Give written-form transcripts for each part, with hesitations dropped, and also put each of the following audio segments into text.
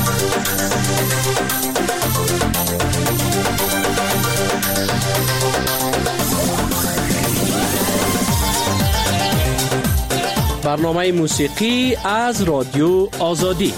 برنامه موسیقی از رادیو آزادی.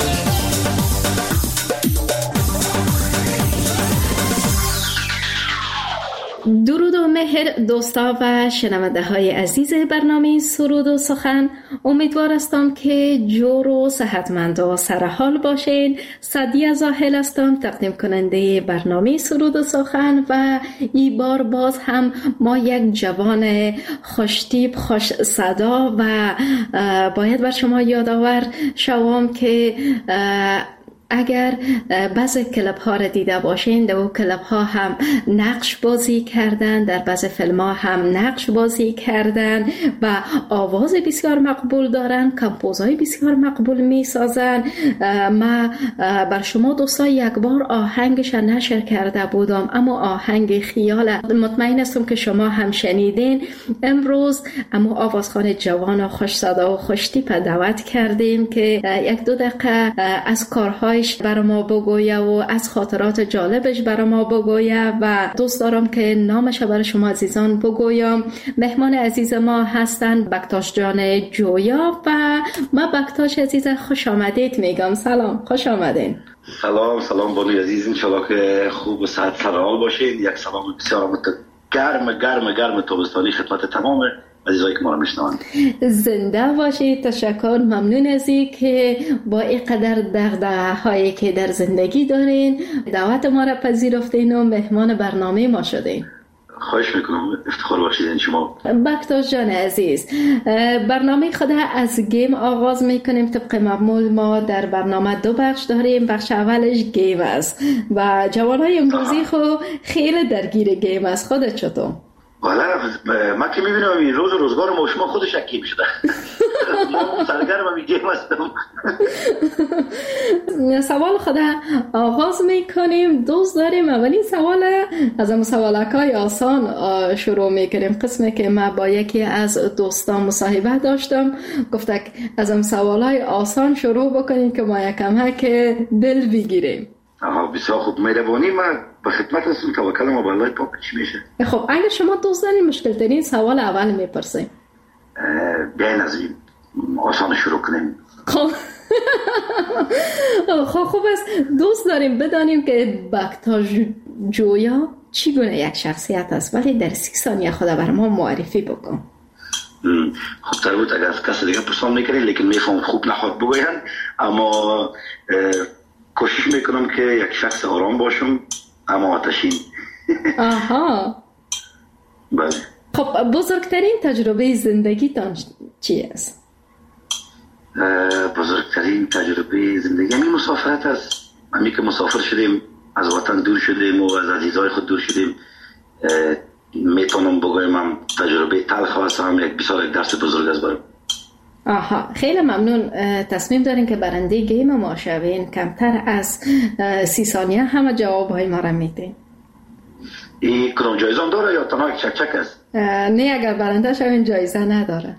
درود و مهر دوستا و شنونده های عزیز برنامه سرود و سخن. امیدوار هستم که جور و صحتمند و سرحال باشین. سعدیه زاهل هستم، تقدیم کننده برنامه سرود و سخن، و این بار باز هم ما یک جوان خوشتیپ خوش صدا و باید بر شما یادآور شوم که اگر بعض کلپ ها را دیده باشین، در اون کلپ ها هم نقش بازی کردن، در بعض فیلم ها هم نقش بازی کردن و آواز بسیار مقبول دارن، کمپوزهای بسیار مقبول می سازن. ما بر شما دوستا یک بار آهنگش نشر کرده بودم، اما آهنگ خیال، مطمئن هستم که شما هم شنیدین. امروز اما آوازخوان جوان و خوش صدا و خوش تیپ دعوت کردیم که یک دو دقیقه از کارهای برای ما بگویه و از خاطرات جالبش برای ما بگویه و دوست دارم که نامش برای شما عزیزان بگویم. مهمان عزیز ما هستند بکتاش جان جویا و ما بکتاش عزیز خوش آمدید میگم. سلام، خوش آمدین. سلام بانوی عزیز، انشالله که خوب و صحت سرحال باشید. یک سلام بسیار گرم تابستانی خدمت تمام عزیزایی که ما رو میشنوند. زنده باشید. تشکر، ممنون از این که با اینقدر دغدغه‌هایی که در زندگی دارین دعوت ما را پذیرفتین و مهمان برنامه ما شدین. خواهش میکنم، افتخار باشید شما. بکتاش جان عزیز، برنامه خود از گیم آغاز میکنیم. طبق معمول ما در برنامه دو بخش داریم. بخش اولش گیم است و جوانای امروزی خود خیلی درگیر گیم است. خودت چطور؟ والا من که میبینم این روز و روزگار ما شما خودش اکی میشده. ما سرگرم هم گیم هستم. سوال خود آغاز میکنیم. دوست داریم اولین سوال از هم سوالکای آسان شروع میکنیم. قسمی که من با یکی از دوستان مصاحبه داشتم، گفته از هم سوالای آسان شروع بکنیم که ما یکم که دل بگیریم. بسیار خوب، مهربانی. من به خدمت هستم. توکل ما به الله. پاک چی میشه؟ خب اگر شما دوست دارین مشکل ترین سوال اول میپرسیم. بیاین از این آسان شروع کنیم. خب خوب است. دوست داریم بدانیم که بکتاش جویا چی گونه یک شخصیت است، ولی در 30 ثانیه خود بر ما معرفی بکن. خب تر بود اگر از کسی دیگه پرسان میکنید، لیکن میفهم خوب نخواد بگوین، اما کوشش میکنم که یک شخص آرام باشم اما آتشین. آها. بله. خب بزرگترین تجربه زندگیتان چی است؟ بزرگترین تجربه زندگی همین مسافرت است. همین که مسافر شدیم، از وطن دور شدیم و از عزیزای خود دور شدیم. میتونم بگویم هم تجربه تلخ است، هم یک بسیار یک درس بزرگ است برام. آها، خیلی ممنون. تصمیم دارین که برنده گیم ما شوین. کمتر از 30 ثانیه همه جوابهای ما را میدین. این کدام جایزه هم داره یا تنها یک چک است؟ نه، اگر برنده شوین جایزه نداره.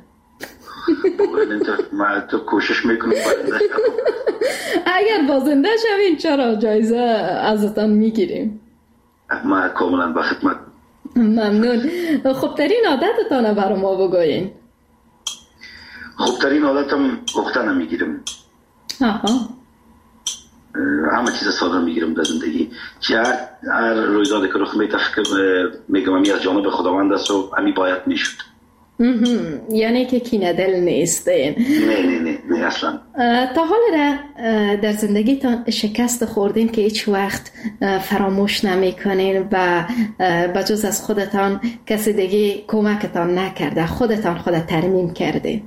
من تو کوشش میکنم برنده شوم. اگر بازنده شوین چرا جایزه ازتان میگیریم. من کاملا به خدمت. ممنون. خوبترین عادتتان برای ما بگوین. خوبترین عادتم اختن میگیرم. آها. همه چیز ساده میگیرم در زندگی. هر رویدادی که رخ میده میگم امی از جانب خداوند است و امی باید میشد. یعنی که کینه دل نیستین؟ نه اصلا. تا حال در زندگیتان شکست خوردین که هیچ وقت فراموش نمیکنین و بجز از خودتان کسی دیگه کمکتان نکرده، خودتان ترمیم کردین؟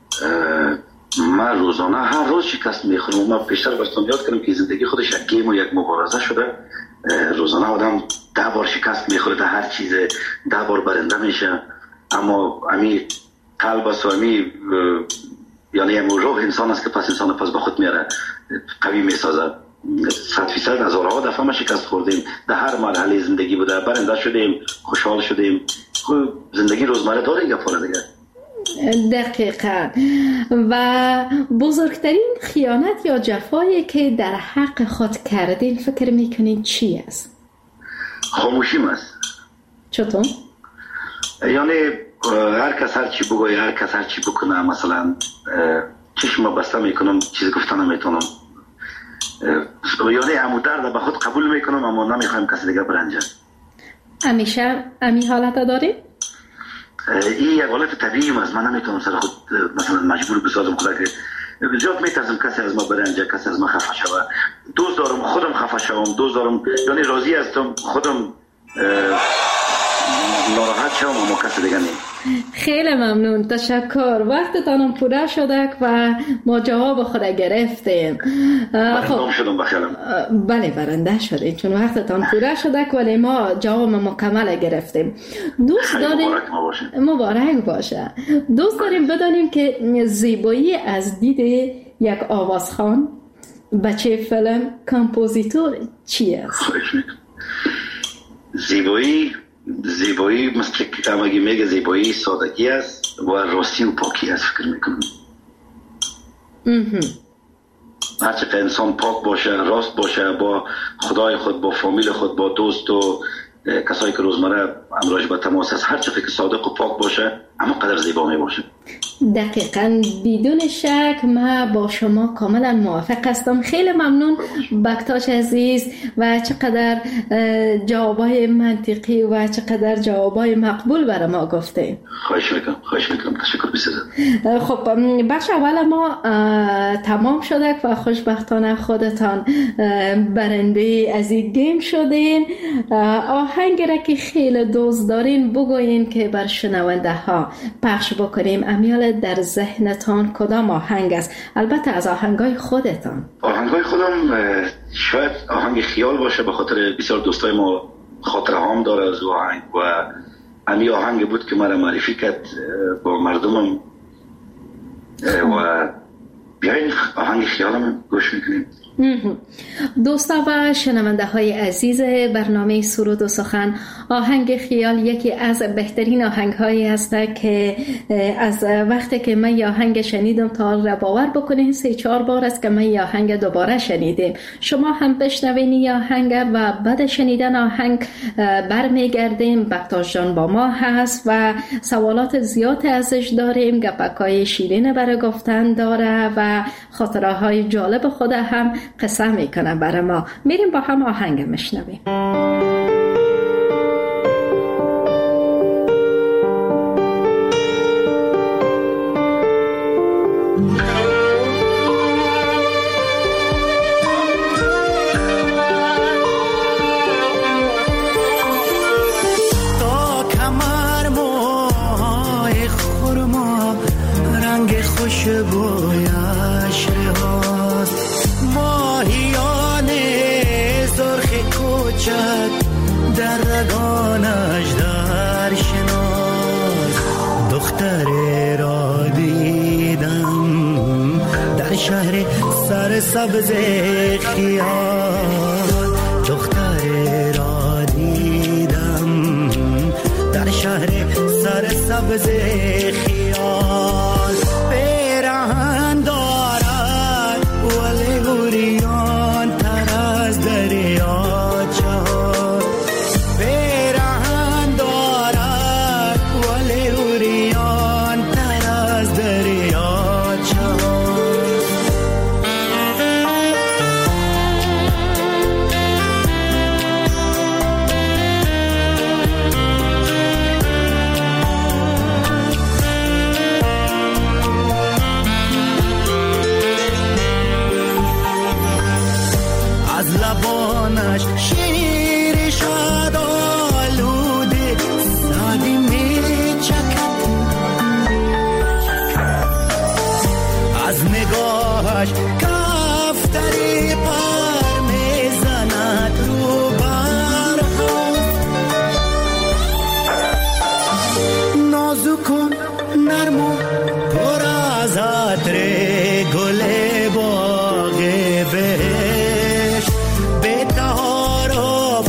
من روزانه هر روز شکست میخورم. من پیشتر بستم یاد کنم که زندگی خودش یک گیم و یک مبارزه شده. روزانه آدم 10 بار شکست میخوره در هر چیز، 10 بار برنده میشه، اما امی قلب است و امی یعنی روح انسان است که پس انسان پس به خود میاره، قوی میسازه. 100% هزارها دفعه ما شکست خوردیم، در هر مرحله زندگی بوده، برنده شدیم، خوشحال شدیم. زندگی روزمره داره گفاره دیگه. دقیقاً. و بزرگترین خیانت یا جفایی که در حق خود کردین فکر میکنین چی است؟ خاموشیم است. چطور؟ یعنی هر کس هر چی بگوی، هر کس هر چی بکنه، مثلا چشم بسته میکنم، چیزی گفتن نمیتونم، یعنی امو درد به خود قبول میکنم اما نمیخوایم کسی دیگه برنجه. همیشه امی حالت داری؟ این یک حالت طبیعی است. من نمیتونم سر خود مثلا مجبور بسازم خدا که زیاد میترسم کسی از ما برنجه، کسی از ما خفه شوه. دوست دارم خودم خفه شوم، دوست دارم یعنی راضی هستم خودم ناراحت شوم اما کسی دیگه نه. خیلی ممنون، تشکر. وقتتانم پوره شده و ما جواب خود گرفتیم. خب شدم بخیرم. بله برنده شدیم چون وقتتان پوره شده ولی ما جواب مکمل گرفتیم. دوست داریم مبارک باشه. دوست داریم بدانیم که زیبایی از دید یک آوازخوان، بچه فیلم، کامپوزیتور چی است؟ زیبایی مثل که همگی میگه زیبایی سادگی است و راستی و پاکی است. فکر میکنم هرچه انسان پاک باشه، راست باشه با خدای خود، با فامیل خود، با دوست و کسایی که روزمره امراج به تماس است، هرچه که صادق و پاک باشه اما قدر زیبا می باشه. دقیقاً، بدون شک ما با شما کاملا موافق هستم. خیلی ممنون بکتاش عزیز و چقدر جوابای منطقی و چقدر جوابای مقبول برای ما گفتین. خواهش میکنم تشکر بسیار. خب بخش اول ما تمام شده و خوشبختانه خودتان برنده از این گیم شدین. آهنگی را که خیلی دوست دارین بگوین که بر شنونده ها پخش بکنیم. امیال در ذهنتان کدام آهنگ است؟ البته از آهنگای خودتان. آهنگای خودم شاید آهنگ خیال باشه، به خاطر بسیار دوستای ما خاطره هام داره از آهنگ و امی آهنگ بود که مرا معرفی کرد با مردمم و بیاین آهنگ خیالم گوش میکنیم. دوستا و شنونده های عزیز برنامه سرود و سخن، آهنگ خیال یکی از بهترین آهنگ هایی هست که از وقتی که من یه آهنگ شنیدم تا باور بکنین 3-4 بار است که من یه آهنگ دوباره شنیدیم. شما هم بشنوین یه آهنگ و بعد شنیدن آهنگ برمیگردیم. بکتاش جان با ما هست و سوالات زیاد ازش داریم، گپکای شیرین برای گفتن داره و خاطره های جالب خود هم قصه میکنه برای ما. میریم با هم آهنگ میشنویم. تا کمر موهای خرما رنگ خوشبویش رهاست، ماهیان زرخ کوچک در رگانش در شناس. دختری را دیدم در شهر سرسبز خیال، دختری را دیدم در شهر سرسبز خیال. پیراهن دارد ولی گریان تر از دریاچه، پیراهن دارد ولی گریان تر از دریاچه. از لبانش شیر شد آلوده سادی می چکد، از نگاهش کفتری پر می زند رو برها. نازک و نرم و پر از عطر گل باغ بهشت، به تهار و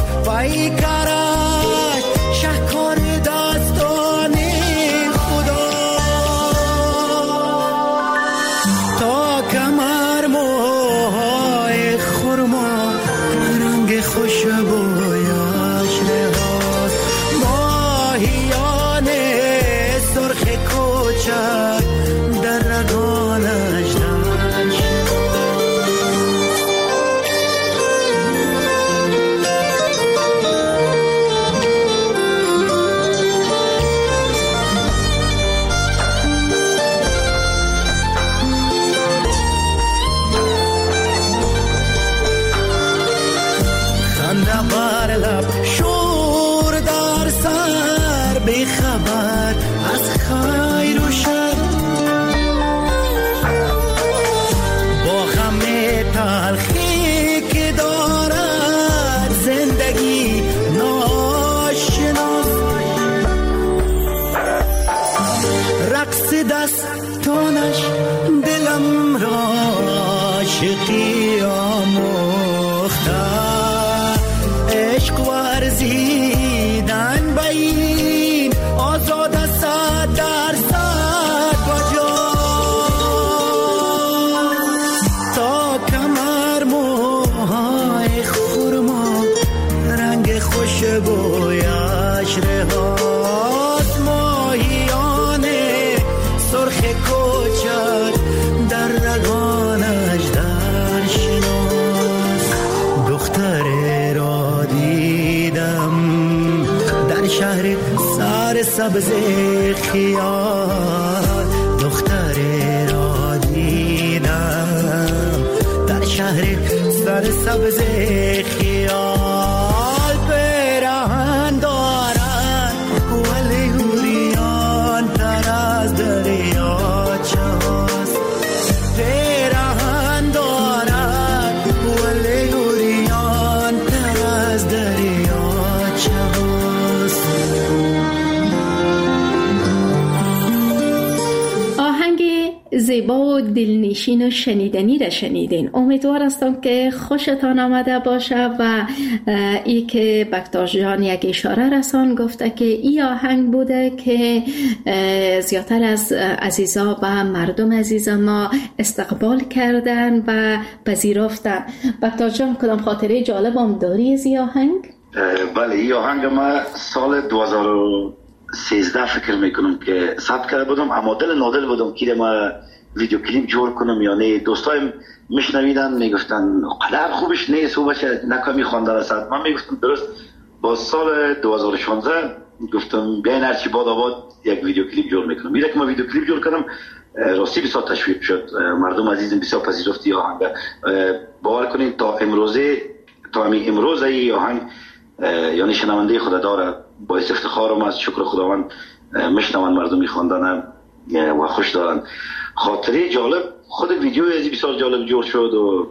زبانش دلم را عاشقی آموخته، عشق ورزیدن به این آزاد است 100% کجا، تا کمر موهای خرما رنگ خوشبویش رهاست، ماهیان سرخ کوچک در رگانش در شناس، دختر را دیدم در شهر سر سبز خیال، دختر را دیدم در شهر سر سبز خیال، پیراهن دارد ولی اوریان تر از دریاچه هاست، پیراهن دارد ولی اوریان تر از دریاچه هاست. آهنگ زیبا و دلنشین و شنیدنی را شنیدین. امیدوار هستم که خوشتان آمده باشه و ای که بکتاش جان یک اشاره رسان گفته که این آهنگ بوده که زیادتر از عزیزا و مردم عزیز ما استقبال کردن و پذیرفتن. بکتاش جان کدام خاطره جالب هم داری از این آهنگ؟ بله، این آهنگ ما سال 2013 فکر میکنم که ثبت کرده بودم، اما دل بودم که ما ویدیو کلیپ جور کنم، یعنی دوستایم میشنویدن میگفتن قدر خوبش نیست و بچه نکامی خوانده رسد. من میگفتم درست با سال 2016 گفتم بیاین هرچی باد آباد یک ویدیو کلیپ جور میکنم. میره که ما ویدیو کلیپ جور کردم راستی بسیار تشویق شد، مردم عزیزم بسیار پذیرفتی آهنگ. باور کنین تا امروز ای آهنگ یعنی شنونده خدا داره، باعث افتخارم از شکر خداوند میشنون مردم میخواندن و خوش دارن. خاطره جالب خود ویدیو ازی بسیار جالب جور شد و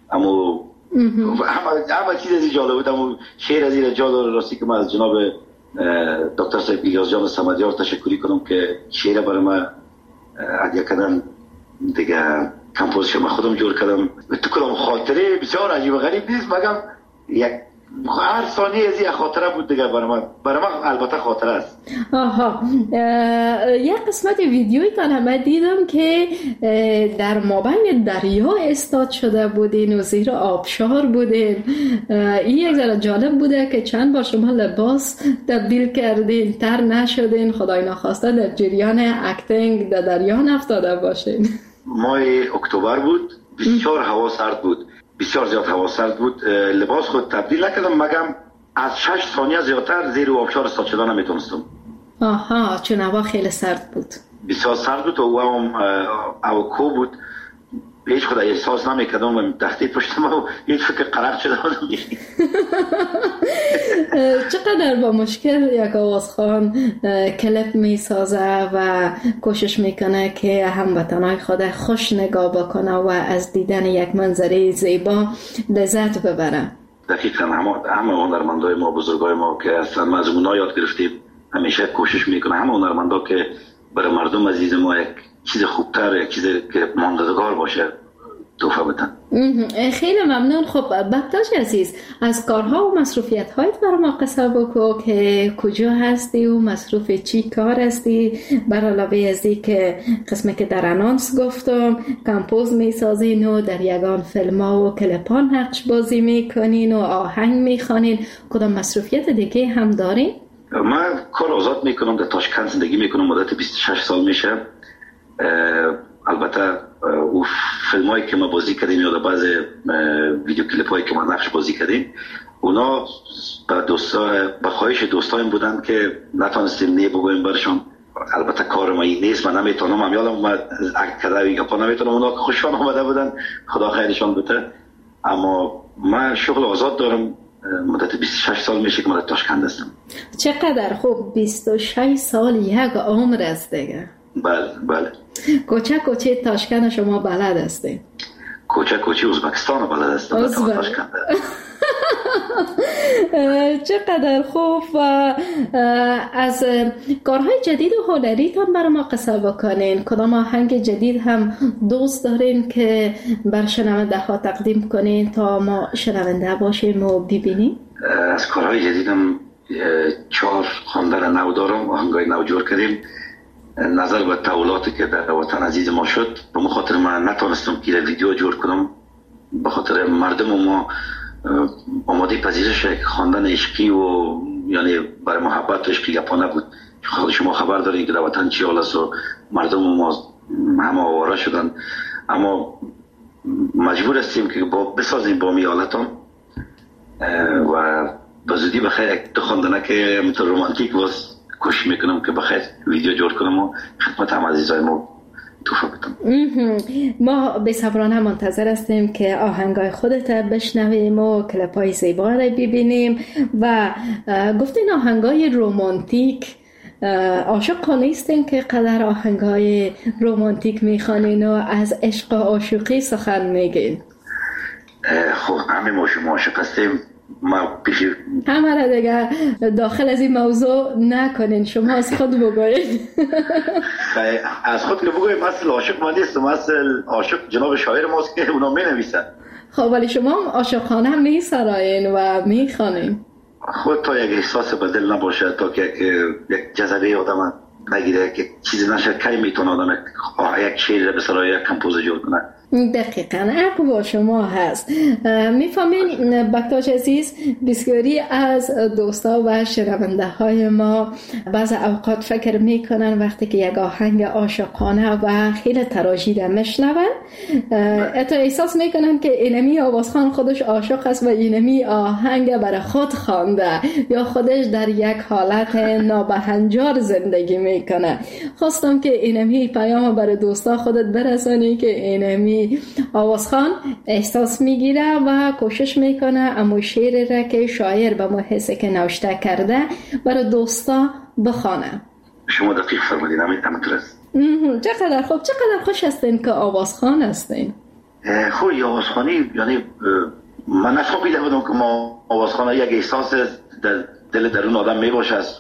همه چیز ازی جالب بود، اما شعر ازی را جا داره. راستی که من از جناب دکتر صاحب الیاس جان صمدیار تشکری کنم که شعر برای من هدیه کردن دیگه، کمپوزیشن من خودم جور کردم. تو کلام خاطره بسیار عجیب و غریب نیست، مگم یک هر ثانیه از یک خاطره بود دیگه برای من البته خاطره است. آها، یک قسمت ویدیویی من دیدم که در مابین دریا استاد شده بودین و زیر آبشار بودین. این یک ذره جالب بوده که چند بار شما لباس تبدیل کردین، تر نشدین، خدای نخواسته در جریان اکتینگ در دریا نفتاده باشین. ماه اکتبر بود، بسیار هوا سرد بود، بسیار زیاد هوا سرد بود. لباس خود تبدیل نکردم، مگم از 6 ثانیه زیادتر زیر آبشار استاد شدن نمیتونستم. آها، چون هوا خیلی سرد بود، بسیار سرد بود و او کو بود، هیچ خود احساس نمیکردم و تختی پشتم و هیچ فکر قرق شده بودم. چقدر با مشکل یک آوازخوان کلیپ میسازه و کوشش میکنه که هموطنای خود خوش نگاه بکنه و از دیدن یک منظره زیبا لذت ببره. دقیقاً همه هنرمندای ما، بزرگای ما که اصلا از اونها یاد گرفتیم، همیشه کوشش میکنه همه هنرمندا که برای مردم عزیز ما یک چیز خوبتر، یک چیز که ماندگار باشه تحفه بدن. خیلی ممنون. خب بکتاش عزیز، از کارها و مصروفیت هایت برای ما قصه بکو که کجا هستی و مصروف چی کار هستی، بر علاوه از این که قسمی که در انانس گفتم کمپوز میسازین و در یگان فیلم ها و کلپان نقش بازی میکنین و آهنگ میخوانین، کدام مصروفیت دیگه هم دارین؟ من کار آزاد میکنم، در تاشکند زندگی میکنم، مدت 26 سال میشه. البته او فیلم هایی که ما بازی کردیم یا بعض ویدیو کلیپ هایی که ما نقش بازی کردیم، اونا به خواهش دوستایم بودن که نتونستیم بگویم برشان. البته کار ما این نیست، من نمیتونم، من یادم اومد اکت کرده یا پا نمیتونم، اونا که خوششان آمده بودن خدا خیرشان بده. اما من شغل آزاد دارم، مدت 26 سال میشه که من در تاشکند هستم. چقدر خوب، 26 سال یک عمر است دیگه. بله. کوچه تاشکند شما بلد هستین؟ کوچه ازبکستان بلد هستم. چقدر خوب. و از کارهای جدید و هنریتان برای ما قصه بکنین. کدام آهنگ جدید هم دوست دارین که بر شنونده ها تقدیم کنین تا ما شنونده باشیم و ببینیم؟ از کارهای جدیدم 4 خواندن نو دارم، آهنگای نو جور کردیم. نظر به تحولاتی که در وطن عزیز ما شد، به خاطر من نتونستم که ویدیو جور کنم، به خاطر مردم ما آماده پذیرش خواندن عشقی و یعنی برای محبت و عشقی گپا نبود. خود شما خبر دارین که در وطن چی حال است و مردم ما همه آواره شدن، اما مجبور هستیم که بسازیم با می حالتان و به زودی بخیر یک دو خواندنه که مثل رومانتیک باز کوشش میکنم که بخیر ویدیو جور کنم و خدمت هم عزیزای ما توفیق بدم. ما بی‌صبرانه منتظر هستیم که آهنگای خودت بشنویم و کلیپ‌های زیبا را ببینیم. و گفتین آهنگای رومانتیک، عاشقانه هستین که قدر آهنگای رومانتیک میخوانین و از عشق و عاشقی سخن میگین؟ خب همه ما شما عاشق هستیم. ما پیشی همه را دیگه داخل از این موضوع نکنین، شما از خود بگوین. از خود که بگویم اصل عاشق ما نیستم، اصل عاشق جناب شاعر ماست که اونا می نویسن. خب ولی شما هم عاشقانه هم می سرایین و می خوانین. خود تا یک احساس بدل نباشه، تا که یک جذبه آدم نگیره که چیزی نشه، کی میتونه آدم یک شعر به سرای یک کمپوز جور کنه. دقیقاً حق با شما هست. میفهمین بکتاش عزیز، بسیاری از دوستا و شنونده های ما بعض اوقات فکر میکنن وقتی که یک آهنگ عاشقانه و خیلی تراژیده میشنون، حتی احساس میکنن که اینمی آوازخان خودش عاشق است و اینمی آهنگ برای خود خوانده یا خودش در یک حالت نابهنجار زندگی میکنه. خواستم که اینمی پیام برای دوستا خودت برسانی که اینمی آوازخان احساس میگیره و کوشش میکنه اما شعر را که شاعر به محسه که نوشته کرده برای دوستا بخوانه. شما دقیق فرمودین، همینطور است. چقدر خوب، چقدر خوش هستین که آوازخان هستین. خب آوازخانی یعنی من نفهمیده بودم که ما آوازخانه یک احساس در دل درون آدم میباشه است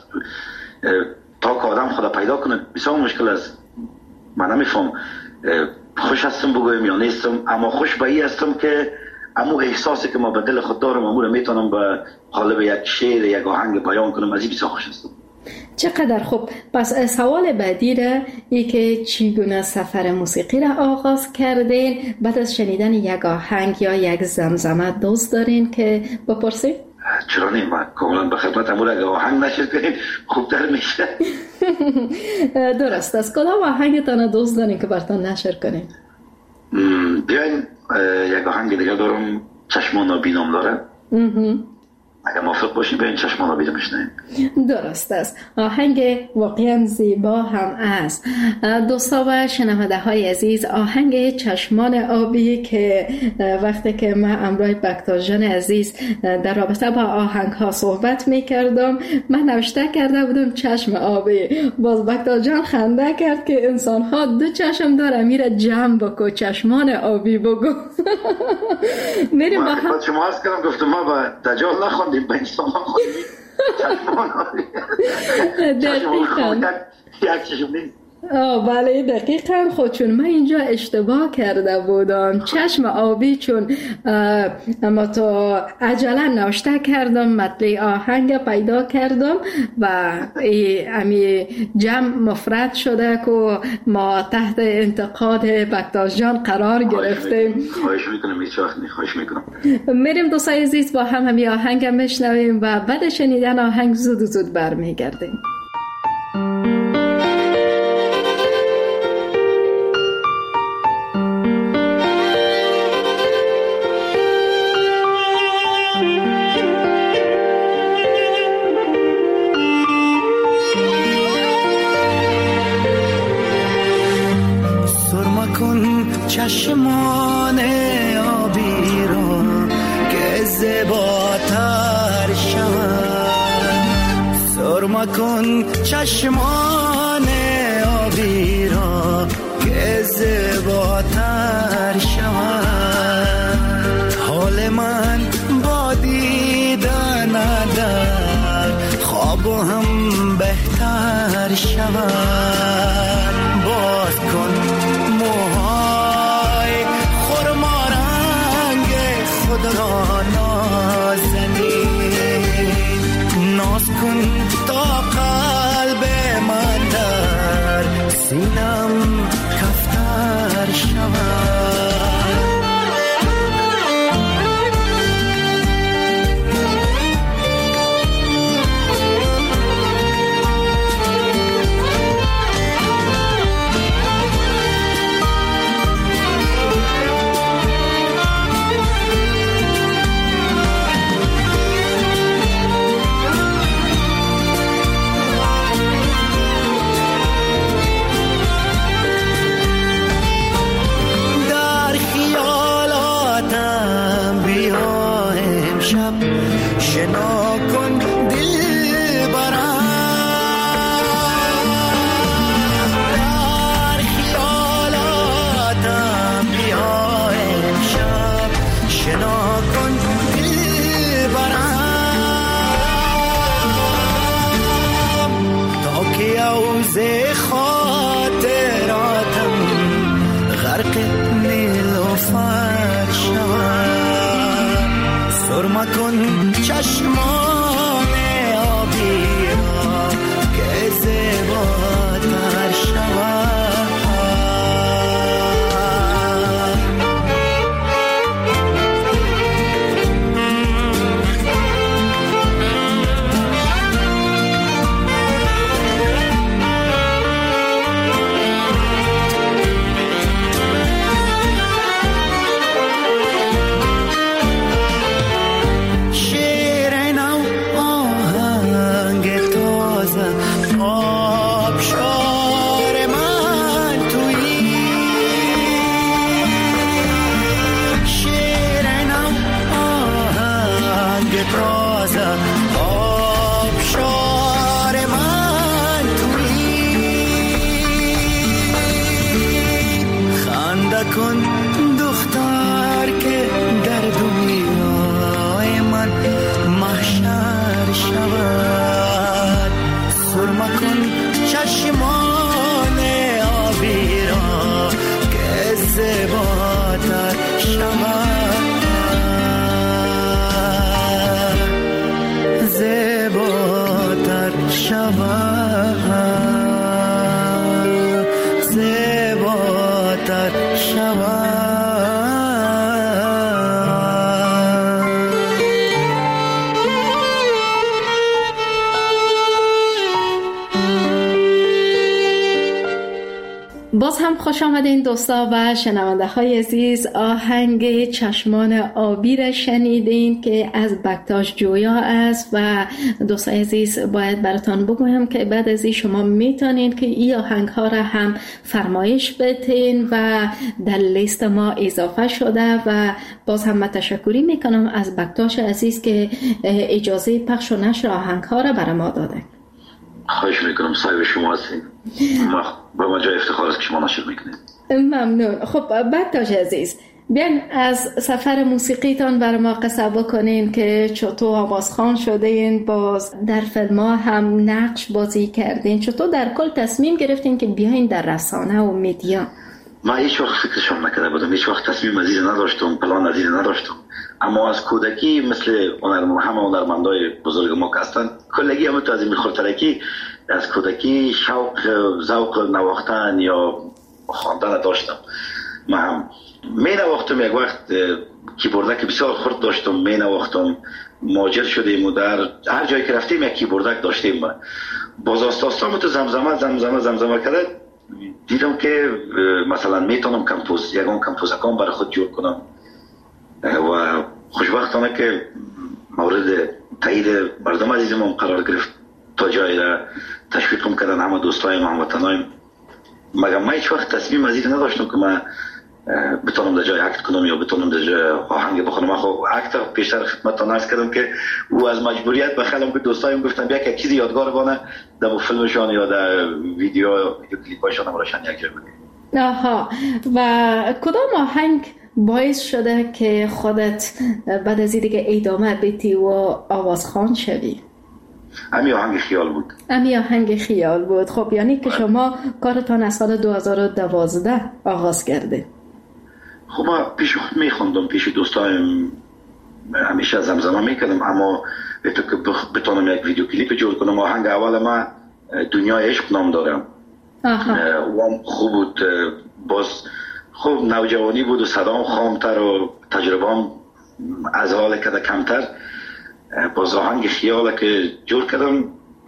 تا که آدم خدا پیدا کنه بسیار مشکل است. من نمیفهم خوش هستم بگویم یا نیستم، اما خوش به این هستم که امو احساسی که ما به دل خود دارم امو رو میتونم به قالب یک شعر یک آهنگ بیان کنم. از این بسیار خوش هستم. چقدر خوب. پس سوال بعدی را ای که چگونه سفر موسیقی را آغاز کردین؟ بعد از شنیدن یک آهنگ یا یک زمزمه دوست دارین که بپرسید؟ چرا نیم، من کاملا به خدمت امور اگه آهنگ نشد کنیم خوبتر میشه. درست است. کدام آهنگتان دوست دارین که براتون نشر کنیم؟ بیاین یک آهنگ دیگه دارم، چشمان آبی نام داره. اگه موافق باشین بیاین چشمان آبی رو بشنویم. درست است. آهنگ واقعا زیبا هم است. دوستا و شنونده های عزیز، آهنگ چشمان آبی که وقتی که من امروز بکتاش جان عزیز در رابطه با آهنگ ها صحبت می کردم، من نوشته کرده بودم چشم آبی، باز بکتاش جان خنده کرد که انسان ها دو چشم داره، میره جمع بکو چشمان آبی بگو. میریم با هم. شما هست کردم گفتم ما با دجال نخوندیم، به انسان خوندیم چشمان آبی. دقیقاً یک چشم نیست. بله دقیقاً. خود چون من اینجا اشتباه کرده بودم، چشم آبی، چون اما تو عجله نوشته کردم مطلع آهنگ پیدا کردم و امی جمع مفرد شده که ما تحت انتقاد بکتاش جان قرار گرفتیم. خواهش میکنم هیچ وقت خواهش میکنم. میریم دوستای عزیز با هم همی آهنگ میشنویم و بعد شنیدن آهنگ زود برمیگردیم. چشمان آبی را که زیباتر شود، سرما کن چشمان آبی را که زیباتر شود. حال من با دیدن تا با هم بهتر شود. باز کن موهای خرما رنگ خود را نازنین، ناز کن تا قلب من در سینم کفتر شود. شنا کن دل برم، در خیالاتم بیا امشب. شنا کن دل برم، تا که عوض خاطراتم غرق نیلوفر شود. سرما کن چشمان آبی را که زیباتر شود. کن دختر که در دنیای من محشر شود. سرما کن چشمان آبی را که زیباتر شود. زیباتر شود. زیباتر شود. باز هم خوش آمدین دوستا و شنونده های عزیز. آهنگ چشمان آبی را شنیدین که از بکتاش جویا است و دوستای عزیز باید براتان بگویم که بعد از این شما میتونین که این آهنگ ها را هم فرمایش بدین و در لیست ما اضافه شده و باز هم تشکری میکنم از بکتاش عزیز که اجازه پخش و نشر آهنگ ها را برای ما داده. خواهش میکنم، صاحب شما هستیم. با ما جای افتخار است که شما نشر میکنید. ممنون. خب بکتاش عزیز، بیان از سفر موسیقیتان برای ما قصه بکنین که چطور آوازخوان شدین، باز در فیلم ها هم نقش بازی کردین، چطور در کل تصمیم گرفتین که بیاین در رسانه و میدیا؟ من هیچ وقت فکرشم نکرده بودم، هیچ وقت تصمیم عزیز نداشتم، پلان عزیز نداشتم، اما از کودکی مثل همه هنرمندای بزرگ ما که هستن، کلگی هم تو از این میخورترکی از کودکی شوق ذوق نواختن یا خواندن داشتم. من هم می نواختم، یک وقت کیبوردک بسیار خرد داشتم، می نواختم، مهاجر شدیم و در هر جایی که رفتیم یک کیبوردک داشتیم. باز آستاستام تو زمزمه کرده دیدم که مثلا میتونم یکان کمپوزکان برای خود جور کنم و خوشبختانه که مورد تایید مردم عزیزم قرار گرفت، تا جایی را تشویقم کردن همه دوستای ما، هموطنایم. مگر من هیچ وقت تصمیم عزیز نداشتم که من بتونم در جای اکت کنم یا بتونم در جای آهنگ بخونم. من خب اکت پیشتر خدمتتان عرض کردم که او از مجبوریت بخلم که دوستایم گفتم یک چیزی یادگار بانه در فیلمشان یا در ویدیو کلیپاشان هم راشن یک جای بگیم. آها. و کدام آهنگ باعث شده که خودت بعد از این دیگه ادامه بدی و آوازخوان شوی؟ امی آهنگ خیال بود. امی آهنگ خیال بود. خب یعنی که شما کارتان از سال 2012 آغاز کرده. خب ما پیش خود میخوندم، پیش دوستایم همیشه زمزمه میکردم، اما به تو که بتونم یک ویدیو کلیپ جور کنم، آهنگ اول ما دنیای عشق نام دارم. و خوب بود، باز خوب نوجوانی بود و صدام خامتر و تجربه‌ام از حال کده کمتر. باز آهنگ خیال که جور کردم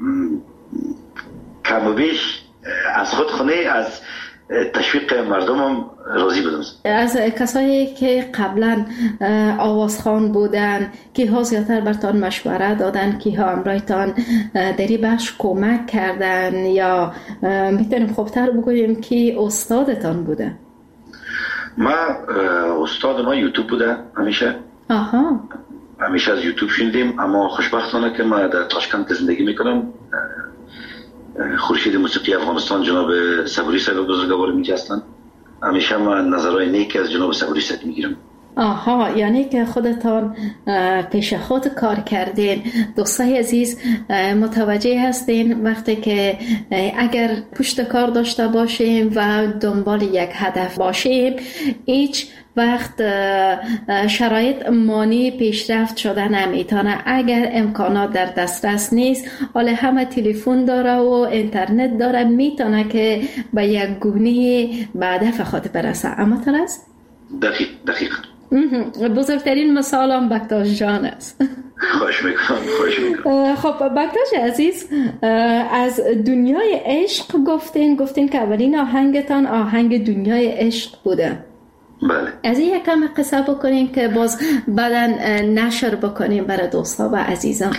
کم و بیش از خود خونه از تشویق مردمم راضی بودم. از کسایی که قبلا آوازخوان بودن که ها زیادتر برتان مشوره دادن، که ها امرایتان دری بخش کمک کردن، یا میتونیم خوبتر بگوییم که استادتان بوده؟ ما استاد ما یوتیوب بوده همیشه. همیشه از یوتیوب شنیدیم، اما خوشبختانه که ما در تاشکند زندگی میکنم. خورشید موسیقی افغانستان جناب صبوری صاحب بزرگوار میگه هستن. همیشه ما نظرهای نیک از جناب صبوری صاحب میگیرم. یعنی که خودتان پیش خود کار کردین. دوستای عزیز متوجه هستین وقتی که اگر پشت کار داشته باشیم و دنبال یک هدف باشیم، هیچ وقت شرایط مانی پیشرفت شده نمیتونه. اگر امکانات در دسترس نیست، حالا همه تلفن داره و اینترنت داره، میتونه که به یک گونه به هدف خود برسه. اما ترست؟ دقیق. بزرگترین مثالم بکتاش جان است. خوش میکنم. خب بکتاش عزیز، از دنیای عشق گفتین که اولین آهنگتان آهنگ دنیای عشق بوده. بله. از این یکم قصه بکنیم که باز بعدن نشر بکنیم برای دوستا و عزیزان.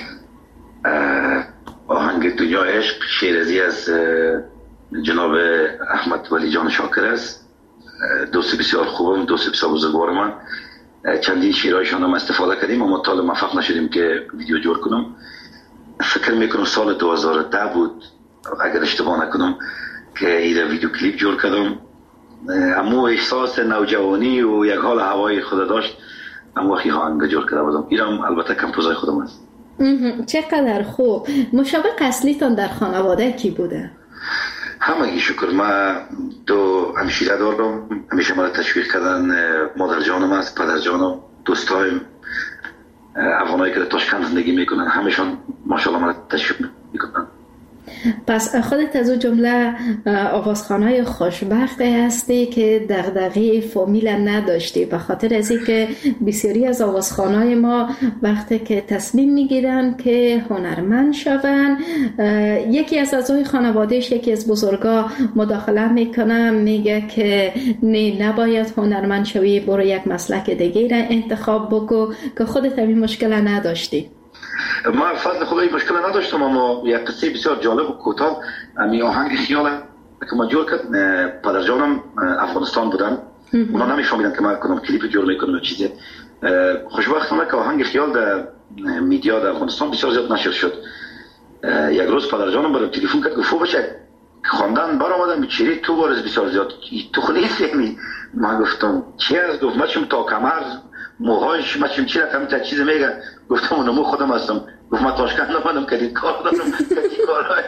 آهنگ دنیای عشق شیرازی از جناب احمد ولی جان شاکر است. دوست بسیار خوبم، دوست بسیار بزرگوار من. چندین شیرایشان هم استفاده کردیم، اما تا موفق نشدیم که ویدیو جور کنم. فکر میکنم سال 2010 بود اگر اشتباه نکنم که این ویدیو کلیپ جور کردم. اما احساس نوجوانی و یک حال هوای خود داشت، اما وقتی آهنگ جور کرده بودم. اینم البته کمپوزای خودم است. چقدر خوب. مشابه اصلیتان در خانواده کی بوده؟ همگی شکر. ما دو همشیره دارم، همیشه ما تشویق کردن. مادر جانم است، پدر جانم، دوستایم افغانایی که در تاشکند زندگی میکنن، همشون ماشاءالله ما تشویق میکنن. پس خودت از اون جمله آوازخوانای خوشبخت هستی که دغدغه فامیل نداشتی، به خاطر از اینکه بسیاری از آوازخوانای ما وقتی که تصمیم میگیرن که هنرمند شون، یکی از اعضای خانوادهش، یکی از بزرگا مداخله میکنه، میگه که نه نباید هنرمند شوی، برو یک مسلک دیگه را انتخاب بکو، که خودت این مشکل نداشتی. ما فضل خدایی مشکل نداشتم، اما یک قصه بسیار جالب و کوتاه. امی آهنگ خیال که ما جور کرد، پدر جانم افغانستان بودن، اونا نمیفهمیدن که ما کنم کلیپ جور میکنم و چیزی. خوشبختانه که آهنگ خیال در میدیا در افغانستان بسیار زیاد نشر شد. یک روز پدر جانم برام تلفن کرد، گفت بچه خواندن برآمدن چیری تو بارز بسیار زیاد تو خلیفی همی. ما گفتم چی است؟ گفت ما چیم تا کمر موهایش، ما چیم چی رقمی تا چیز میگه. گفتم اونمو خودم هستم. گفت ما تاشکند نمانم که کار دارم که کارهای.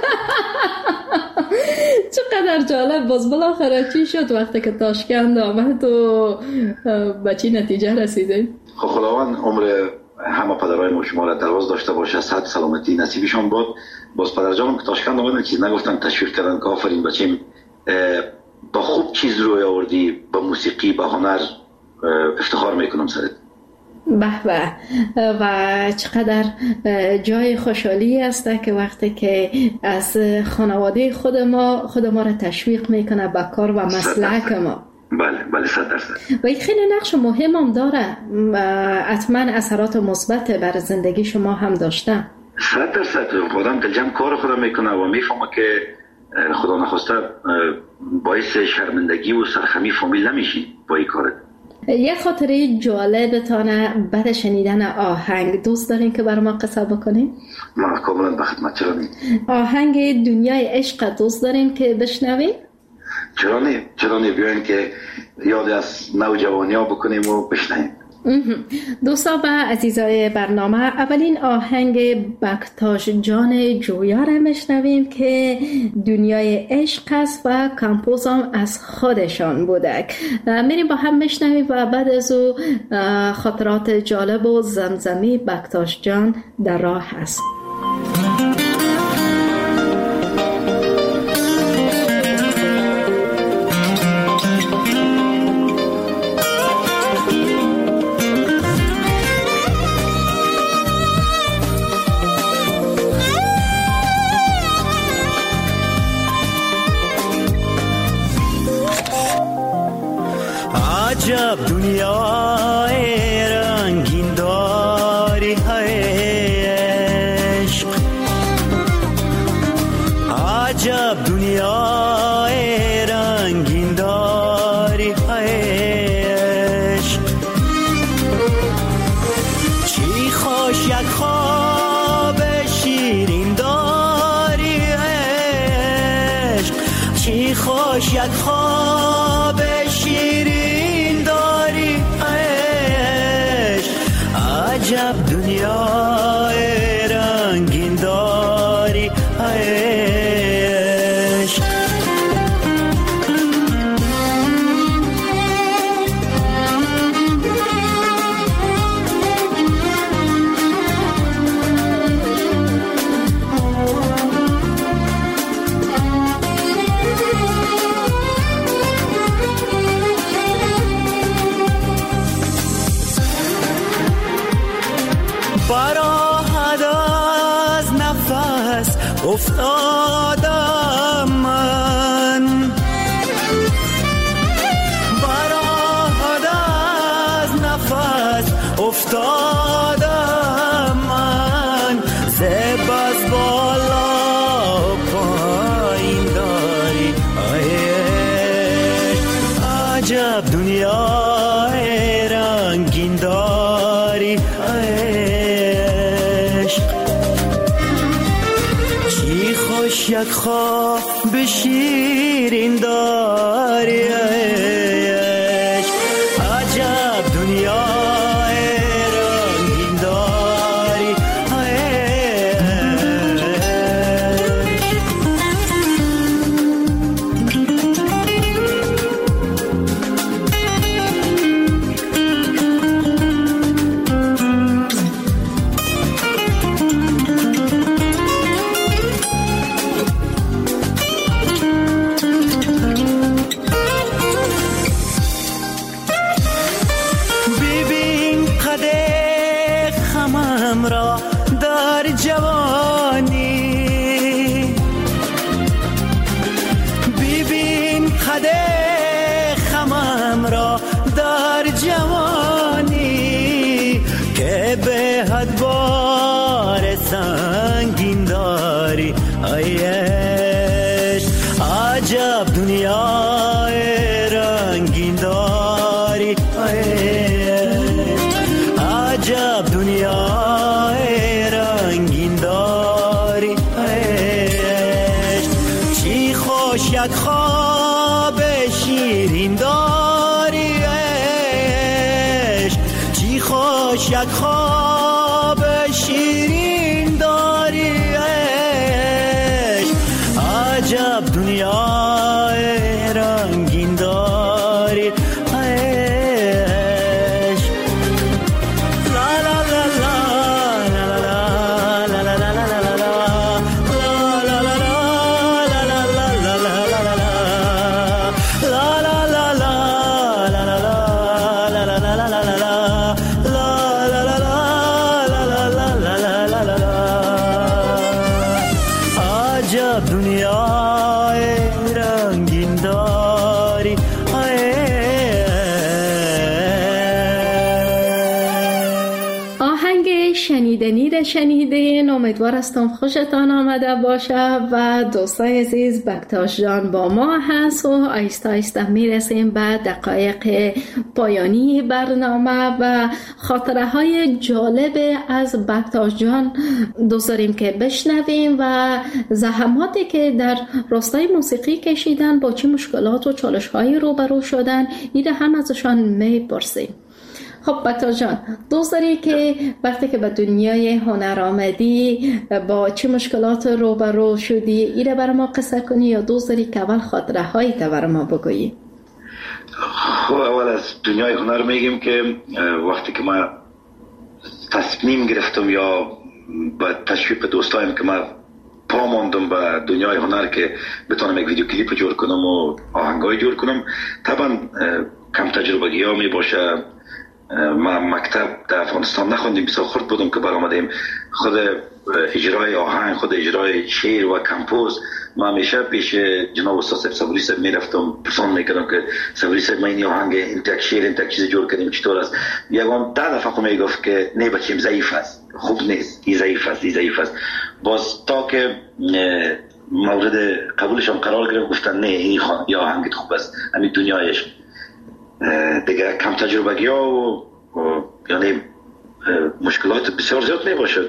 چقدر جالب. باز بالاخره چی شد وقتی که تاشکند آمد و به چی نتیجه رسیده؟ خب خداوند عمر همه پدرای ما شما را دراز داشته باشه، صحت سلامتی نصیبشان باد. باز پدر جانم که تاشکند آمدن چیز نگفتن، تشویق کردن که آفرین بچیم با خوب چیز روی آوردی، با موسیقی، با هنر افتخار میکنم سرت. به به. و چقدر جای خوشحالی است که وقتی که از خانواده خود ما را تشویق میکنه به کار و مسلک ما. بله 100%. و این خیلی نقش مهم هم داره، حتما اثرات مثبت بر زندگی شما هم داشته. 100% آدم دلجم کار خودم میکنه و میفهمه که خدا نخواسته باعث شرمندگی و سرخمی فامیل نمیشی با این کارت. یک خاطره جالبتانه بعد شنیدن آهنگ دوست دارین که برای ما قصه بکنین؟ ما کاملا به خدمت. آهنگ دنیای عشق دوست دارین که بشنوین؟ چرا نه بیاین که یاد از نوجوانی ها بکنیم و بشنویم. دوستان و عزیزای برنامه، اولین آهنگ بکتاش جان جویا را میشنویم که دنیای عشق است و کمپوز هم از خودشان بوده. میریم با هم میشنویم و بعد از او خاطرات جالب و زمزمی بکتاش جان در راه است. عجب دنیای رنگین داری عشق، عجب دنیای رنگین داری عشق، چی خوش یک خواب شیرین داری عشق، چی خوش یک خواب شیرین داری عشق، عجب دنیای رنگین داری عشق. براحت از نفس افتادم من، براحت از نفس افتادم من، زب از بالا پایین داری عجب دنیای رنگین داری یک خواب شیرین داری عشق، عجب دنیای رنگین داری را در جوانی، ببین قد خمم را در جوانی، که به حد بار سنگین داری عشق، عجب دنیای رنگین داری عجب دنیای رنگین داری عشق، چی خوش یک خواب شیرین داری عشق، چی خوش یک خواب شیرین داری عشق، عجب دنیای رنگین داری دنیای رنگین داری آهنگ شنیدنی را شنیدین. امیدوار هستم خوشتان آمده باشه و دوستای عزیز، بکتاش جان با ما هست و آیسته آیسته میرسیم به دقایق پایانی برنامه و خاطره های جالب از بکتاش جان دوست داریم که بشنویم و زحماتی که در راستای موسیقی کشیدن، با چه مشکلات و چالش هایی روبرو شدن، ایده هم ازشان میپرسیم. خب بطا جان، دوست داری که وقتی که به دنیای هنر آمدی با چه مشکلات روبرو شدی ایره برای ما قصه کنی، یا دوست داری که اول خاطره هایی تا برای ما بگویی؟ خب اول از دنیای هنر میگیم که وقتی که ما تصمیم گرفتم یا با تشویق دوستایم که ما پا ماندم به دنیای هنر که بتونم یک ویدیو کلیپ جور کنم و آهنگای جور کنم، طبعا کم تجربگی ها می باشه. ما مکتب در افغانستان نخوندیم، بسیار خرد بودم که برآمدیم. خود اجرای آهنگ، خود اجرای شعر و کمپوز ما همیشه پیش جناب استاد صبوری صاحب میرفتم، پرسان میکردم که صبوری صاحب ما این آهنگ انتک شعر انتک چیز جور کردیم چطور است؟ یکم 10 دفعه میگفت که نه بچیم ضعیف است، خوب نیست، این ضعیف است. باز تا که مورد قبولشان قرار گرفت گفتن نه این یا آهنگت خوب است، همین دنیایش. دیگه کم تجربگی ها و یعنی مشکلات بسیار زیاد می باشه.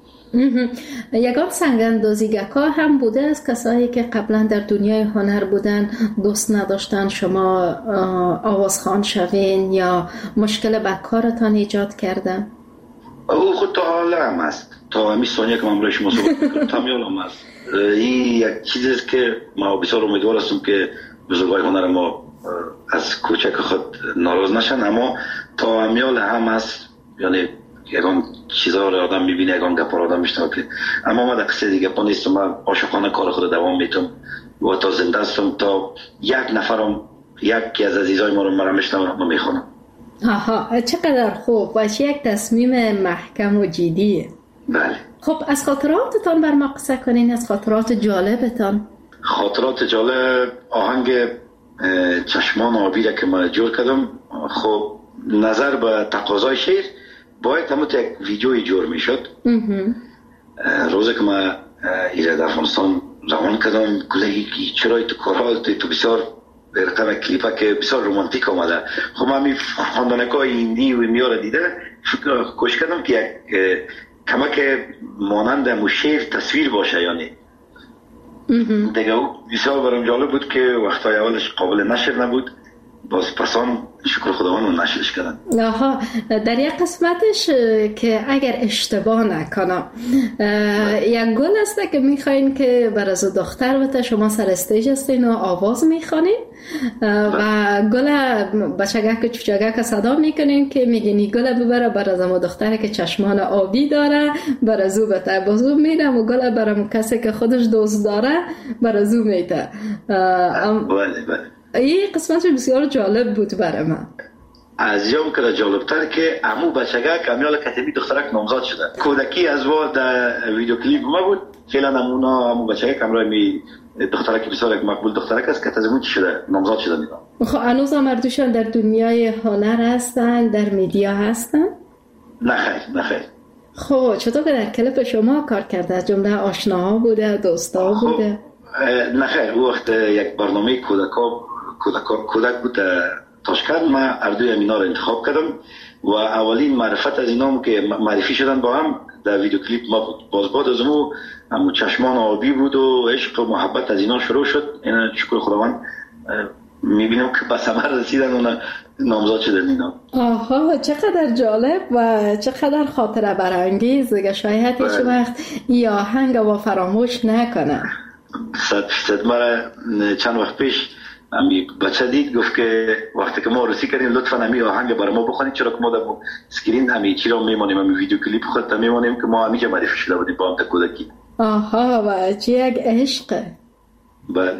یگان سنگ‌اندازیگرها هم بوده از کسایی که قبلا در دنیای هنر بودن دوست نداشتن شما آوازخوان شوین یا مشکل به کارتان ایجاد کردن؟ او خود تا حالا هم است، تا همین ثانیه که من برای شما صحبت میکنم تا حالا هم است. این یک چیزی است که ما بسیار امیدوار هستم که بزرگای هنر ما از کوچک خود ناراض نشن، اما تا همیال هم است. یعنی یکان چیزها رو آدم میبینه، یکان گپا رو آدم میشنوه که اما ما در قصه دیگه پا نیستم. من عاشقانه کار خود دوام میتم و تا زنده هستم تا یک نفرم یکی از عزیزای ما رو مرا میشنوه ما میخونم. آها، چقدر خوب و یک تصمیم محکم و جدیه. بله. خب از خاطراتتان بر ما قصه کنین، از خاطرات جالبتان. خاطرات جالب آهنگ چشمان آبی را که ما جور کردم. خب نظر به تقاضای شعر باید همون یک ویدیوی جور می شد. روزی که ما ایره در افغانستان روان کردم گلهی چرای تو کارها تو بسیار رقم کلیپه که بسیار رومانتیک آمده. خب من می خواندنکای ایندی و میاره دیده کوشش کردم که یک کمک مانند همون شعر تصویر باشه. یعنی دیگه بسیار برام جالب بود که وقتای اولش قابل نشر نبود، باز پسان شکر خداوند رو نشرش کردن. آها، در یک قسمتش که اگر اشتباه نکنم یک گل است که میخواین که بر از دختر بته شما سر استیج هستین و آواز میخوانین و گل بچگک چوچگک صدا میکنین که میگین گل ببره بر از اما دختره که چشمان آبی داره بر از او بته، بازو میدم و گل برام کسی که خودش دوست داره بر از او میده. بله. این قسمت بسیار جالب بود برای من. از یام که جالبتر که امو بچگک امیال کتبی دخترک نامزاد شده. کودکی از وقت در ویدیو کلیپ ما بود. فعلا نمونا امو بچگک امرای می دخترک بسیار یک مقبول دخترک است که تازه چی شده نامزاد شده میگم. خب هنوز مردوشان در دنیای هنر هستن، در میدیا هستن؟ نه خیر. خب چطور که در کلیپ شما کار کرده؟ از جمله آشناها بوده، دوستا بوده؟ نه خیر، وقت یک برنامه کودک بود تاشکند. ما اردوی اینا رو انتخاب کردم و اولین معرفت از اینا که معرفی شدن با هم در ویدیو کلیپ ما بود. باز بعد از همون چشمان آبی بود و عشق و محبت از اینا شروع شد. اینا شکر خداوند میبینم که به ثمر رسیدن و نامزاد شدن اینا. آها، چقدر جالب و چقدر خاطره برانگیز. شاید هیچ وقت این آهنگ و فراموش نکنه. 100% مرا چند وقت پیش امی بچه دید گفت که وقتی که ما عروسی کردیم لطفاً امی آهنگ برای ما بخونید، چرا که ما در اسکرین امی چی را میمانیم، امی ویدیو کلیپ خودتا میمانیم که ما همیشه معرفی شده بودیم با هم تا کودکی. آها، و چه یک عشقه. بله.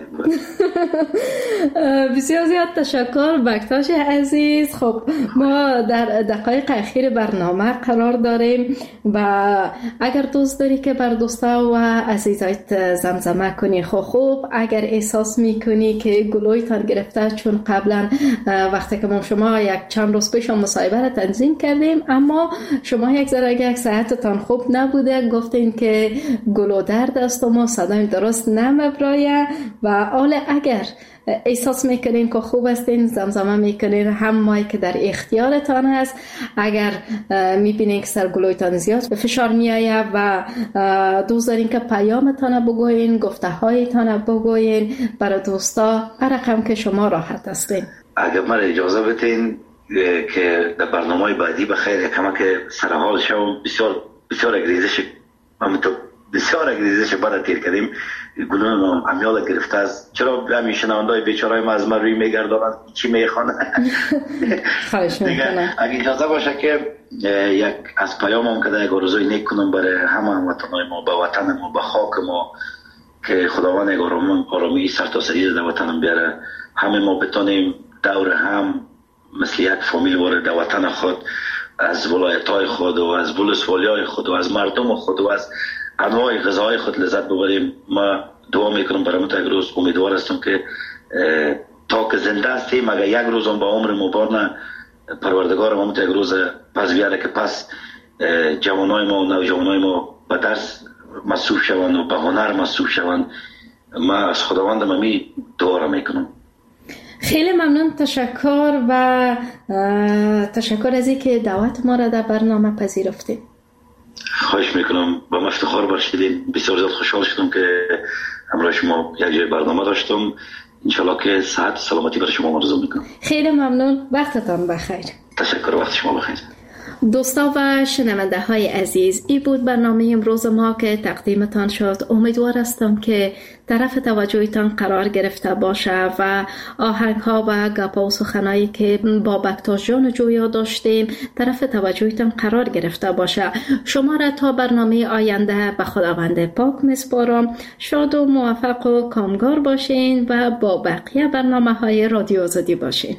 بسیار زیاد تشکر بکتاش عزیز. خب ما در دقایق اخیر برنامه قرار داریم و اگر دوست داری که بر دوستا و عزیزایت زمزمه کنی خوب اگر احساس میکنی که گلویتان گرفته، چون قبلا وقتی که ما شما یک چند روز پیش مصاحبه را تنظیم کردیم اما شما یک صحتتان خوب نبوده، گفتین که گلو درد است و ما صدای درست نمیبرایه و حالا اگر احساس میکنین که خوب هستین زمزمه میکنین، هم مایی که در اختیارتان هست. اگر میبینین که سرگلویتان زیاد به فشار میایه و دوست دارین که پیامتان بگوین، گفته هایتان بگوین برای دوستا، هر رقم که شما راحت هستین. اگر من اجازه بتین که در برنامه بعدی بخیر کمک سرحال شوم. بسیار اگریزش بسیار اگریزش بعد تیر کردیم. گلون امیال گرفته است. چرا همین شنوندای بیچاره ما از من روی میگردانند چی میخوانه؟ خواهش میکنم اگه اجازه باشه که یک از پیامم که یک آرزوی نیک کنم برای همه هموطنای ما، به وطن ما، به خاک ما، که خداوند یک آرامی سرتاسری در وطنم بیاره. همه ما بتونیم دور هم مثل یک فامیل وارد در وطن خود، از ولایت‌های خود و از ولسوالی‌های خود و از مردم خود و از انواع غذاهای خود لذت ببریم. ما دعا میکنم برای یک روز، امیدوار هستم که تا که زنده هستیم، اگر یک روز هم با عمر مبارن پروردگار ما یک روز پس بیاره که پس جوانای ما و نوجوانای ما به درس مصروف شوند و به هنر مصروف شوند. ما از خداوند ممی دعا را میکنم. خیلی ممنون، تشکر و تشکر از اینکه دعوت ما را در برنامه پذیرفتید. خواهش میکنم، با افتخار باشید. بسیار زیاد خوشحال شدم که همراه شما یک جای برنامه داشتم. انشالله که صحت و سلامتی برای شما آرزو میکنم. خیلی ممنون، وقتتان بخیر. تشکر، وقت شما بخیر. دوستا و شنونده های عزیز، این بود برنامه امروز ما که تقدیمتان شد. امیدوار هستم که طرف توجهتان قرار گرفته باشه و آهنگ ها و گپا و سخنایی که با بکتاش جان جویا داشتیم طرف توجهتان قرار گرفته باشه. شما را تا برنامه آینده به خداوند پاک میسپارم. شاد و موفق و کامگار باشین و با بقیه برنامه های رادیو آزادی باشین.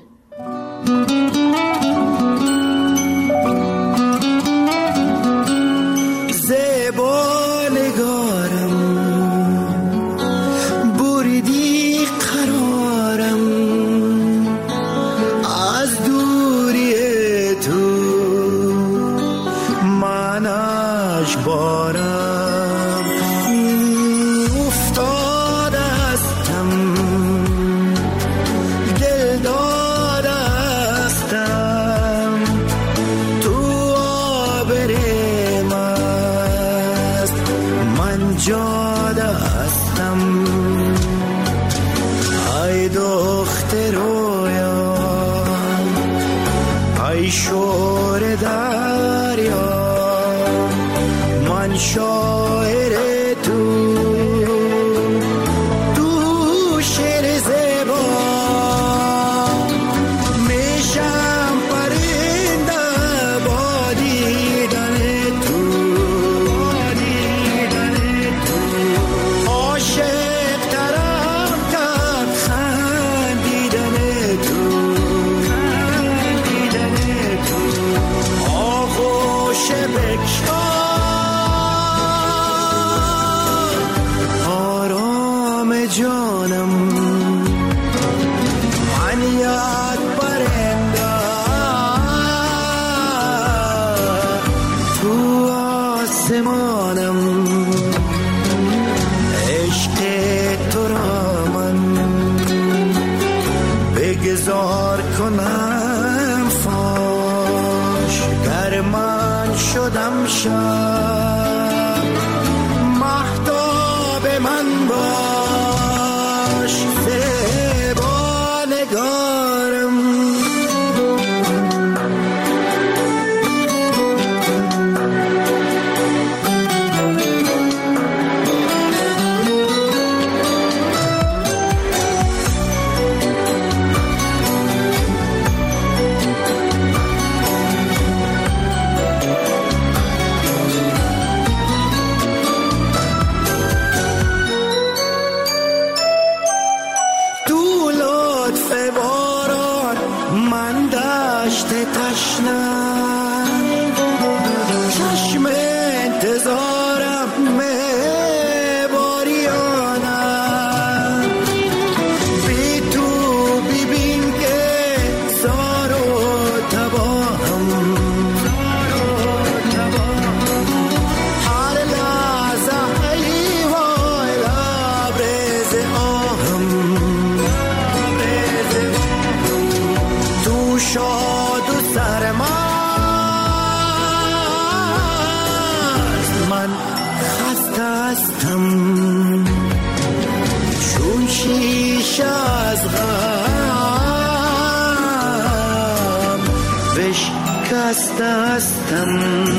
خسته هستم،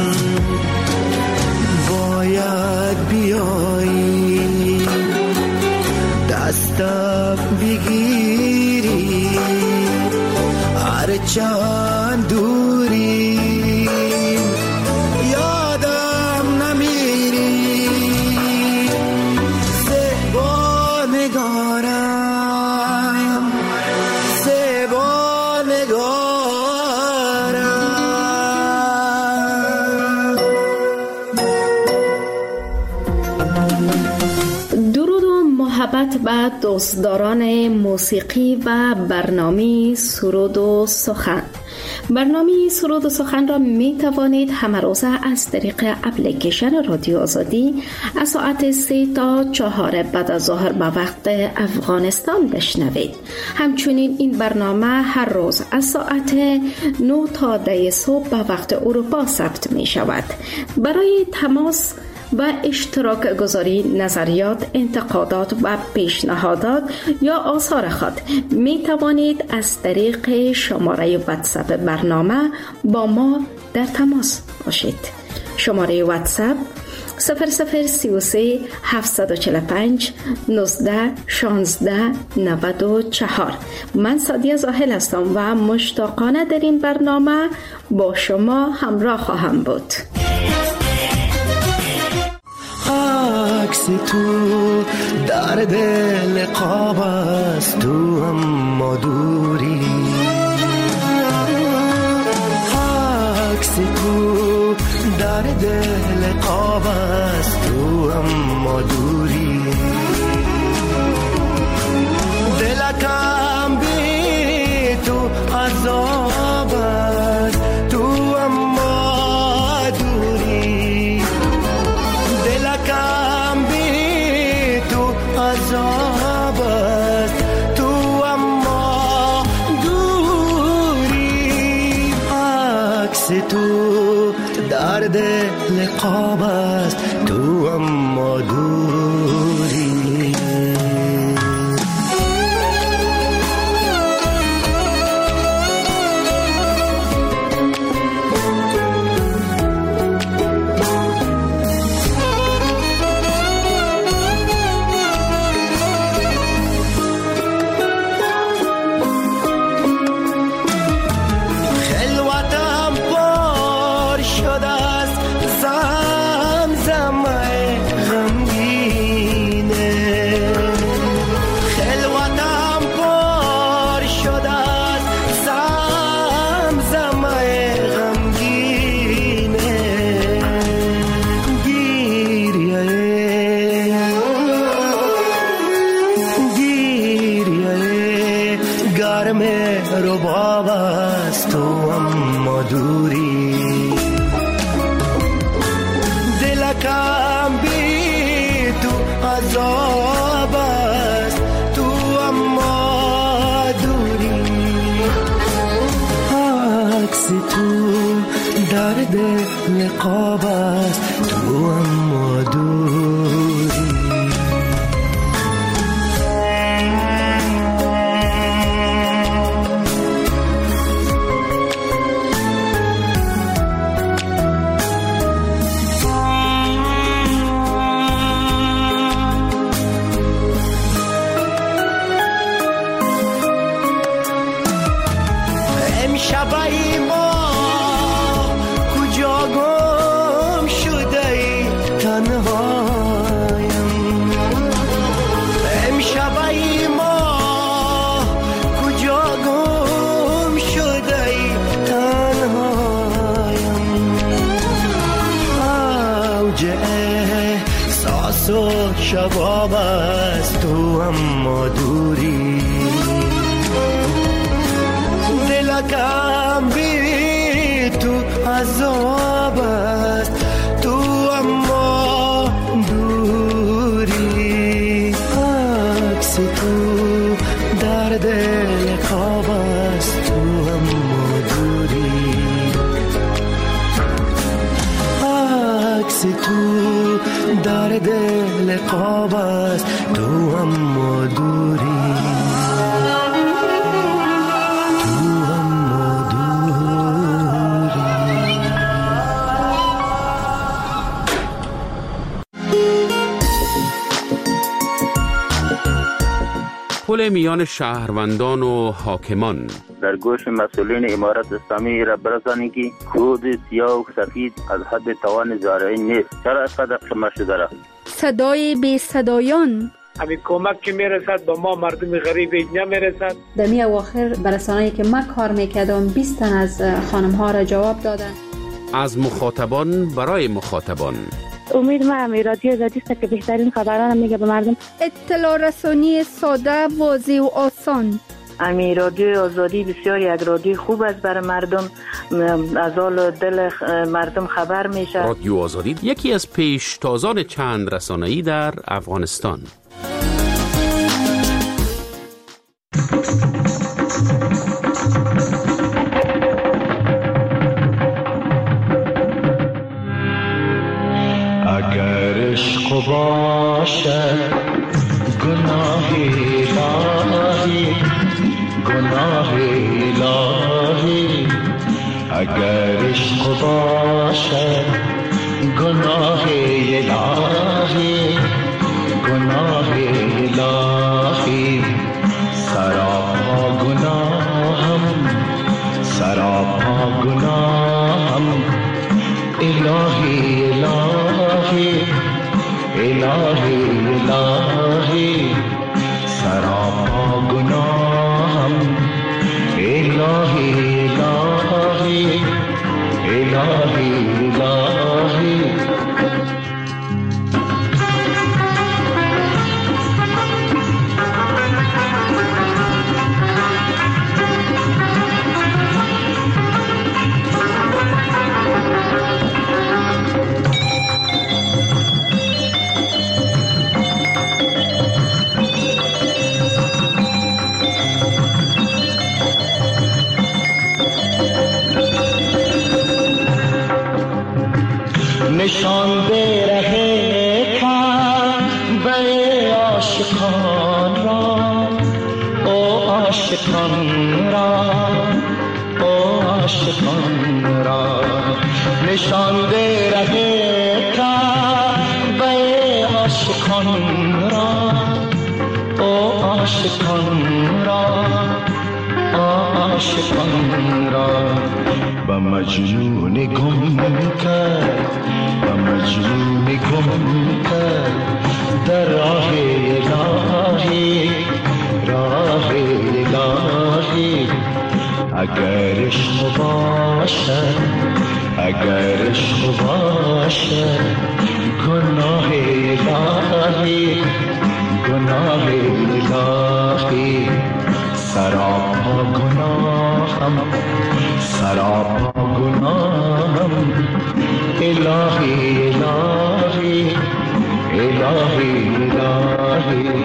باید بیایی دستم بگیری، هرچند دوری یادم نمیری. زیبا نگارم، زیبا نگارم. درود و محبت به دوستداران موسیقی و برنامه سرود و سخن. برنامه سرود و سخن را می توانید همه روزه از طریق اپلیکیشن رادیو آزادی از ساعت 3 تا 4 بعد از ظهر به وقت افغانستان بشنوید. همچنین این برنامه هر روز از ساعت 9 تا 10 صبح به وقت اروپا ضبط می شود. برای تماس و اشتراک گذاری نظریات، انتقادات و پیشنهادات یا آثار خود می توانید از طریق شماره واتساپ برنامه با ما در تماس باشید. شماره واتساپ 0033 745 19 16 94. من سادیه زاهل هستم و مشتاقانه در این برنامه با شما همراه خواهم بود. عکس تو در دل قاب است، تو اما دوری. عکس تو در دل قاب است، تو اما دوری. دلکم بی تو عذاب است، تو اما دوری. دلکم بی تو عذاب است، تو اما دوری. عکس تو در دل قاب است، تو اما دوری. رباب است، تو اما دوری. دلکم بی تو عذاب است، تو اما دوری. عکس تو در دل قاب است، تو اما دوری. شبای ما کجا گم شده ای تنهایم. امشبای ما کجا گم شده ای تنهایم. اوج احساس و شباب است، تو اما دوری. دلکم بی تو عذاب است، تو اما دوری. عکس تو در دل خواب است، تو اما دوری. عکس تو در دل خواب است، تو اما دوری. تداخل میان شهروندان و حاکمان. در گوش مسئولین امارت اسلامی را برسانید که کود سیاه و سفید از حد توان زارعی نیست. چرا اینقدر شما شده را؟ صدای بی صدایان. همین کمک که میرسد با ما مردم غریب اینجا میرسد. در می اواخر برسانه‌ای که من کار میکردم 20 تن از خانم ها را جواب دادن. از مخاطبان برای مخاطبان. امید من رادیو آزادی است که بهترین خبران میگه به مردم. اطلاع رسانی ساده، واضح و آسان. امی رادیو آزادی بسیار یک رادیو خوب است برای مردم، از حال دل مردم خبر میشه. رادیو آزادی یکی از پیشتازان چند رسانه‌ای در افغانستان. اگر عشق باشد گناه الهی، گناه الهی، اگر عشق باشد گناه الهی، گناه الهی، سراپا گناهم، سراپا گناهم، الهی الهی، الهی الهی، سراپا گناهم، الهی الهی، الهی الهی. نشان دے رہے کعبہ عاشقان را، او عاشقان را، او عاشقان را، نشان دے رہے کعبہ عاشقان را، او عاشقان را، عاشقان را، با مجنون گم کرد، با مجنون گم کرد در راه الهی، راه الهی. اگر عشق باشد، اگر عشق باشد گناه الهی، گناه الهی، سراپا گناهم، سراپا گناهم، الهی الهی، الهی الهی.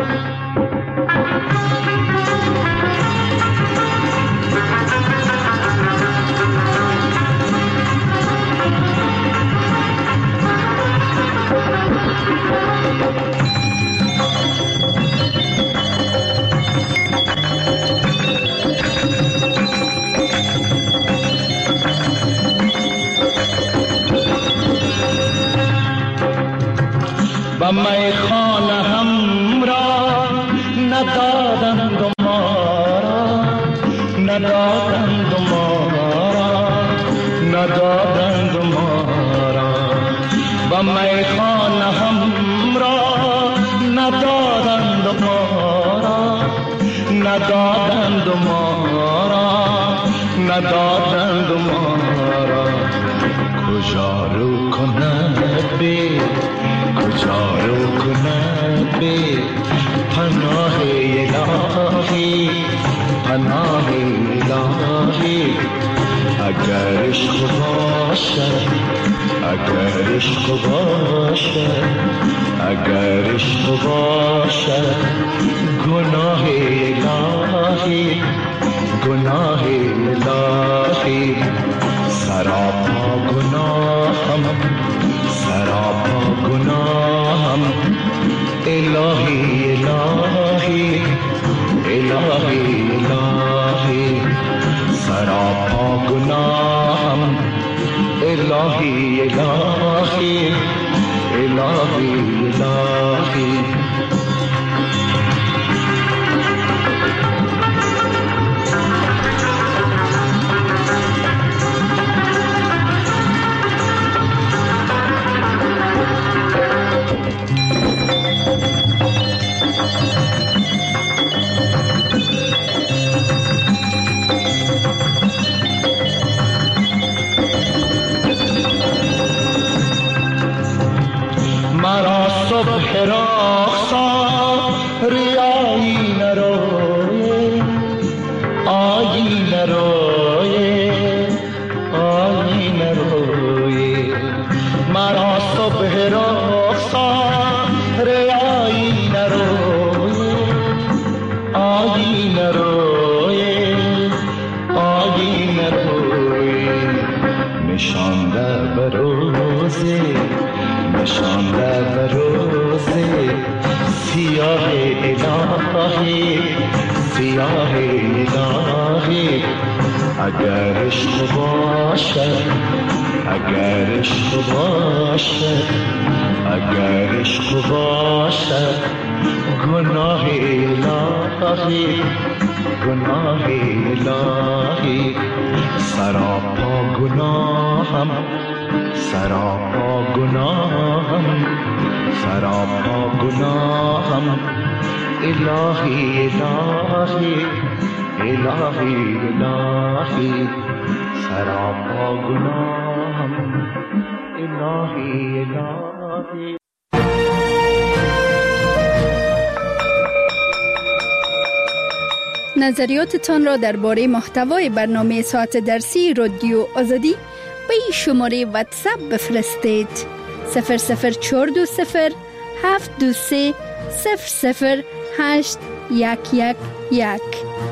و میخانه هم را ندادند ما را، ندادند ما را، ندادند ما را، و میخانه هم را ندادند ما را، ندادند ما را، ندادند ما را. کجا رو کند بی، کجا رو کند بی، پناه الهی، پناه الهی. اگر عشق باشد، اگر عشق باشد، اگر عشق باشد گناه الهی، گناه الهی، سراپا گناهم، سراپا گناهم، الهی الهی، الهی الهی، سراپا گناهم، الهی الهی، الهی الهی. رخسار آیینه روی آیینه روی آیینه روی مرا صبح رخسار آیینه روی آیینه روی آیینه روی نشانده به روزی نشانده به روزی سیاه الهی سیاه الهی اگر عشق باشد اگر عشق باشد اگر عشق باشد گناه الهی گناه الهی سراپا گناهم سراپا گناهم سراپا گناهم الهی الهی الهی الهی سراپا گناهم الهی الهی. نظریاتتان را درباره محتوای برنامه ساعت درسی رادیو آزادی به این شماره واتساپ بفرستید 00420 723 008 111.